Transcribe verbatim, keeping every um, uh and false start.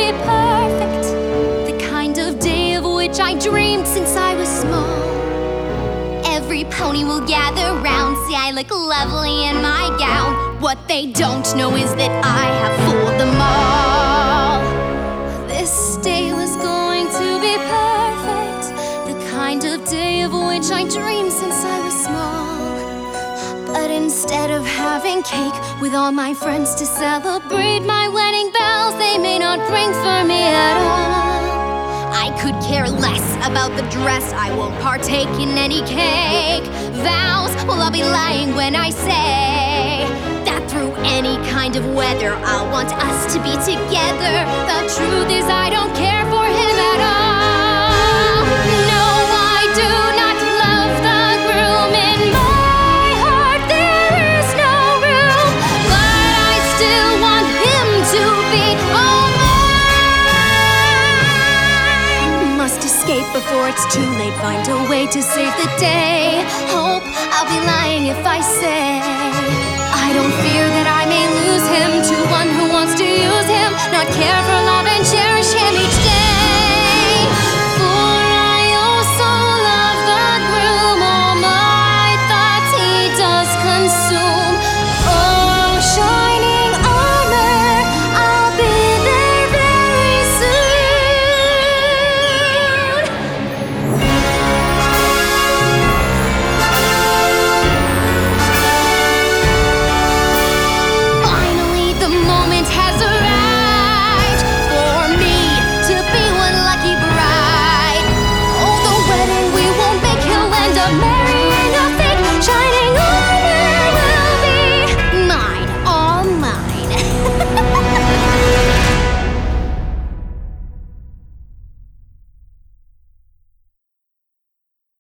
be perfect, the kind of day of which I dreamed since I was small. Every pony will gather round, see I look lovely in my gown. What they don't know is that I have fooled them all. This day was going to be perfect, the kind of day of which I dreamed since I was small. But instead of having cake with all my friends to celebrate my wedding bells, they may not ring for me at all. I could care less about the dress, I won't partake in any cake. Vows, well I'll be lying when I say that through any kind of weather I'll want us to be together. The truth is I don't care for him at all. No, I do not love the groom. In my heart there is no room, but I still want him to be all mine. Must escape before it's too late, find a way to save the day. Hope I'll be lying if I say I don't fear that I may lose him to one who wants to use him, not care for love and shame.